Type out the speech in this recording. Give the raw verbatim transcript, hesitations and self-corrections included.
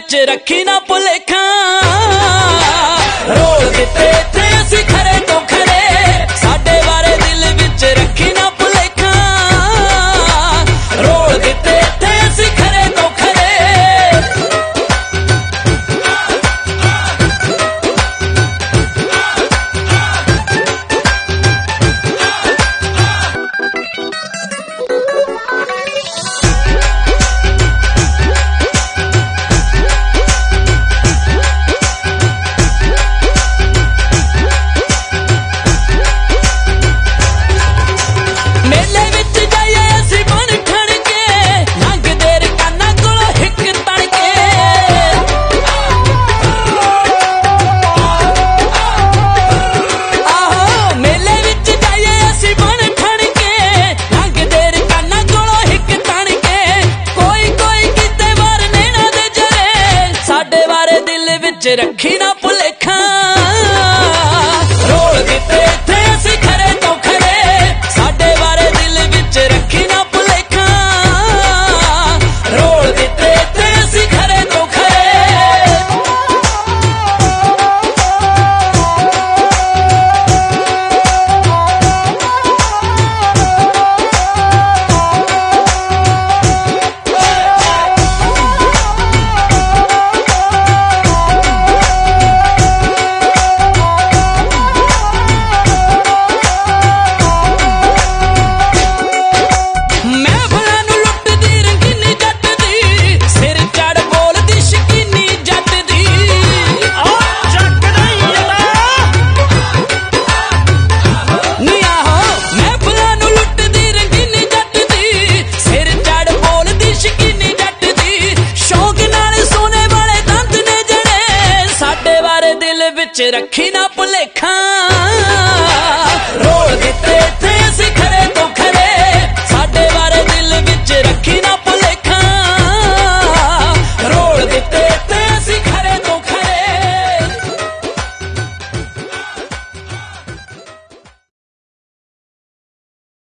विच रखी ना भुलेखा रोल दिते थे असी खरे तो खरे साडे बारे दिल विच रखी ना भुलेखा रोल दिते थे असी खरे तो खरे रखी ना भुलेखा रोल दिते थे असी खरे तो खरे साडे बारे दिल विच रखी ना भुलेखा रोल दिते थे असी खरे तो खरे रखी